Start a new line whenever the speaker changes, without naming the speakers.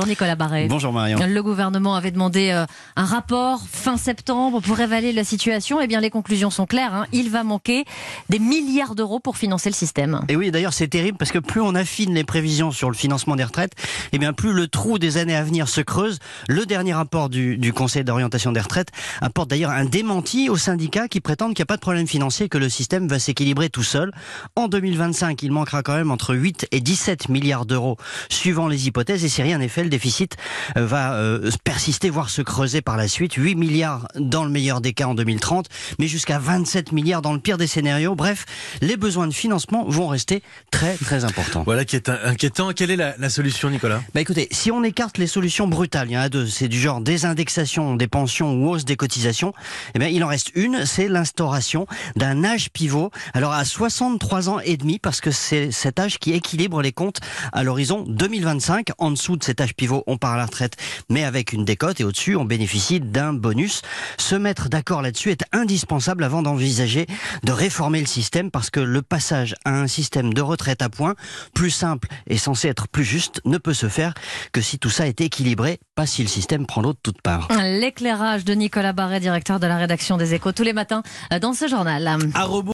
Bonjour Nicolas Barret.
Bonjour Marion.
Le gouvernement avait demandé un rapport fin septembre pour évaluer la situation. Eh bien, les conclusions sont claires. Il va manquer des milliards d'euros pour financer le système.
Et oui, d'ailleurs, c'est terrible parce que plus on affine les prévisions sur le financement des retraites, eh bien, plus le trou des années à venir se creuse. Le dernier rapport du Conseil d'orientation des retraites apporte d'ailleurs un démenti aux syndicats qui prétendent qu'il n'y a pas de problème financier, que le système va s'équilibrer tout seul. En 2025, il manquera quand même entre 8 et 17 milliards d'euros suivant les hypothèses. Et si rien n'est fait, le déficit va persister, voire se creuser par la suite. 8 milliards dans le meilleur des cas en 2030, mais jusqu'à 27 milliards dans le pire des scénarios. Bref, les besoins de financement vont rester très très importants.
Voilà qui est inquiétant. Quelle est la solution, Nicolas ?
Écoutez, si on écarte les solutions brutales, il y en a deux, c'est du genre désindexation des pensions ou hausse des cotisations, eh bien, il en reste une, c'est l'instauration d'un âge pivot. Alors à 63 ans et demi, parce que c'est cet âge qui équilibre les comptes à l'horizon 2025. En dessous de cet âge pivot, on part à la retraite, mais avec une décote, et au-dessus, on bénéficie d'un bonus. Se mettre d'accord là-dessus est indispensable avant d'envisager de réformer le système, parce que le passage à un système de retraite à points, plus simple et censé être plus juste, ne peut se faire que si tout ça est équilibré, pas si le système prend l'eau de toutes parts.
L'éclairage de Nicolas Barret, directeur de la rédaction des Échos, tous les matins dans ce journal.